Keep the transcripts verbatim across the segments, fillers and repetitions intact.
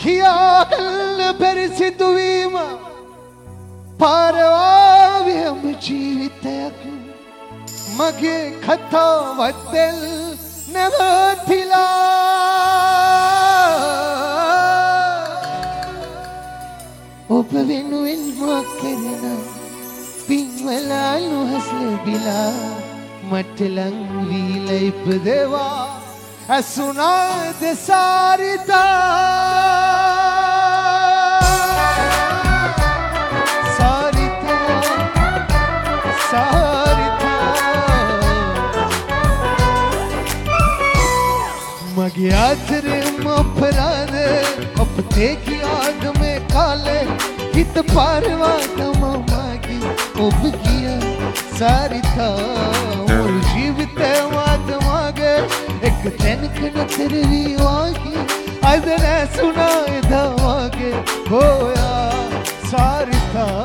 කියාගන්න බැරි සිදුවීම පාරවාවියම ජීවිතයක් මගේ කතාවත් දෙල් නැවතිලා ඔබ වෙනුවෙන් මා කරන පින්වලා නුහස් ලැබිලා මට ලං වීලා ඉපදෙවා ඇසුනා දෙසාරිතා සාරිතා සාරිතා මගේ අතරේම අපරාධ අපතේ කියාද මේ කාලේ හිත පාරවා තමමාගේ ඔබ ගියා සාරිතා මුළු ජීවිතේ වාදමාගේ එක තැනක නතර වී වාගේ අද නැසුණා එදා වාගේ හොයා සාරිතා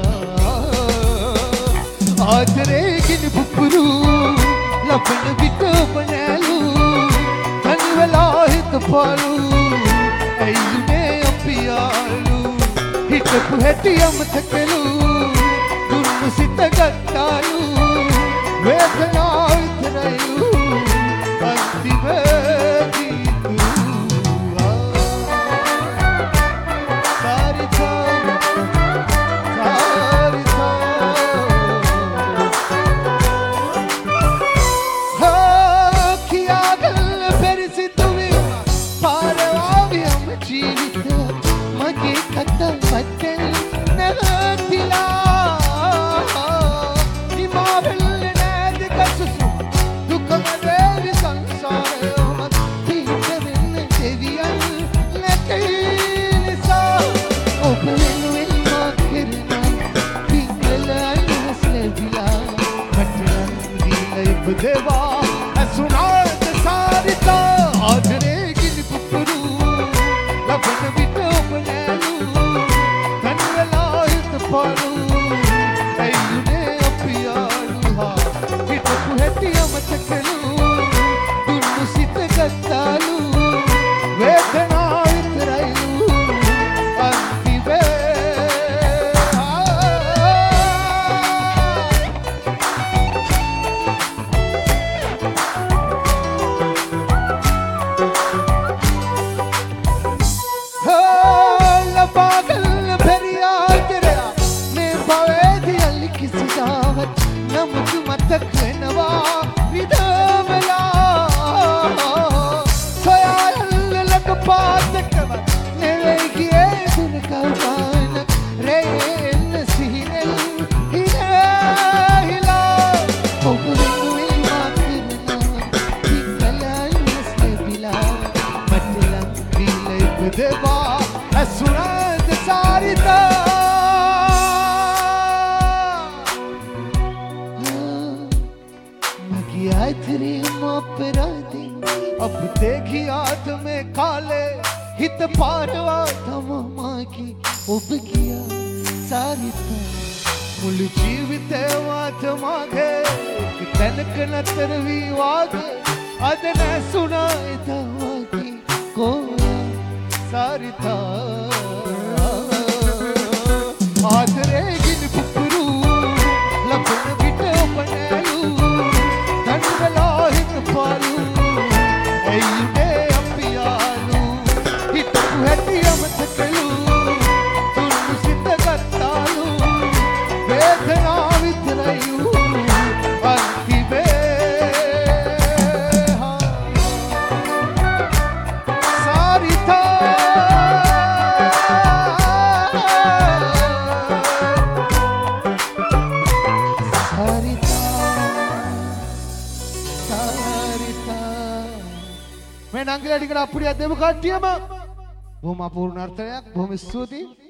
ආදරේ ගිනි පුපුරු ලබන විට ඔබ නැලු තනි වෙලා හිත පාලු ඇයිනේ අපි යාළු හිතපු හැටි අමතකලු දුන්නු සිත ගත්තාලු වේදනාව විතරයිලු අන්තිමේදී සාරිතා සාරිතා හා කියාගන්න බැරි සිදුවීම පාරවාවියම ජීවිත මගේ කතාවත් නැවතිලා देवा सुना सारिता आदरे गिन पुपरू लबन बिटो बनैलू धनलायत पालू ऐने अपियालू हा हित पुहतिया मतकलू दुनु सित गत्तालू वेदना वितरायलू अंतिमे नमुझ मतक नवा विधमला सोयाल लग पात कव नेवेगिए दुन कवान रे नसीनल हिला हिला ओबुल माकिरना बिकला नस्ले बिला मतला दिले बदवा असुराद सारिता अब देखी आत में काले हित पारवा तममा की उब किया सारिता मुल जीवित वात मागे तनक नतर विवागे अदन सुनाए दवा की कोया सारिता आदरे गिन पुपरू लपन बिटे बनैलू धनला हित पालू ऐने अपियालू हित पुहतिया मतकलू दुनु सित गत्तालू वेदना वितरायलू अंतिमे सारिता මේ නංගිලා ටිකට අප්පුඩියක් දෙමු කට්ටියම. බොහොම අපූර්ණ අර්ථයක්. බොහොම ස්තුතියි.